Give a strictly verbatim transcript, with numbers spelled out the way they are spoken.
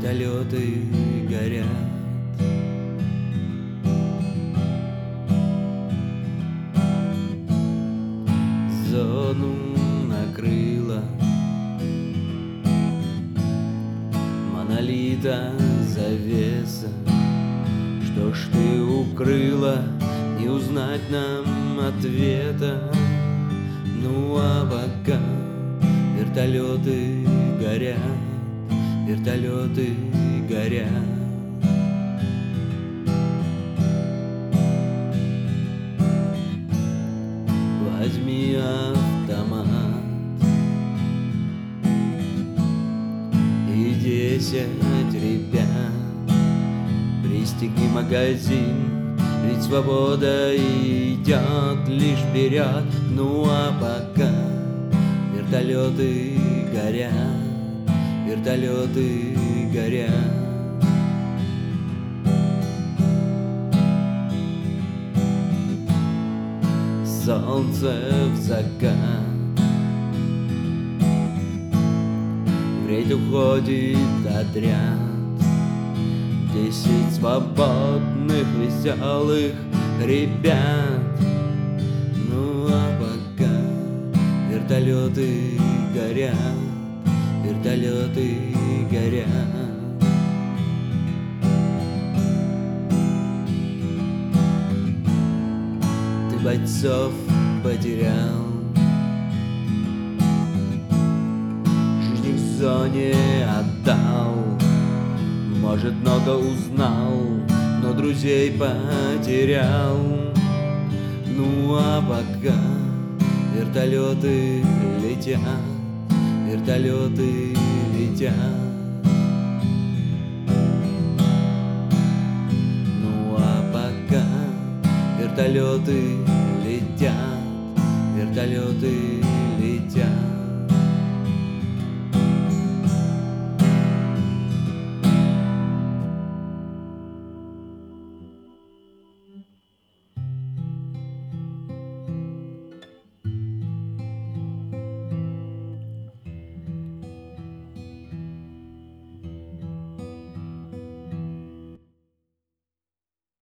вертолеты горят. Зону накрыла монолита завеса. Что ж ты укрыла, не узнать нам ответа. Ну а пока вертолеты горят, вертолеты горят. Возьми автомат и десять ребят. Пристегни магазин, ведь свобода идет лишь вперед. Ну а пока вертолеты горят, вертолеты горят. Солнце в закат, в рейд уходит отряд. Десять свободных, веселых ребят. Ну а пока вертолеты горят, вертолеты горят. Ты бойцов потерял, жизнь их в зоне отдал. Может, много узнал, но друзей потерял. Ну а пока вертолеты летят, вертолеты летят. Ну а пока вертолеты летят, вертолеты летят.